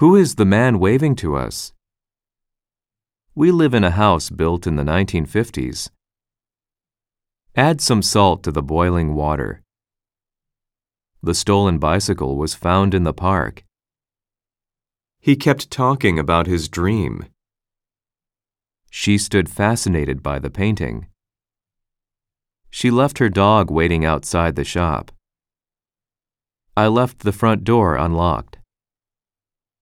Who is the man waving to us? We live in a house built in the 1950s. Add some salt to the boiling water. The stolen bicycle was found in the park. He kept talking about his dream. She stood fascinated by the painting. She left her dog waiting outside the shop. I left the front door unlocked.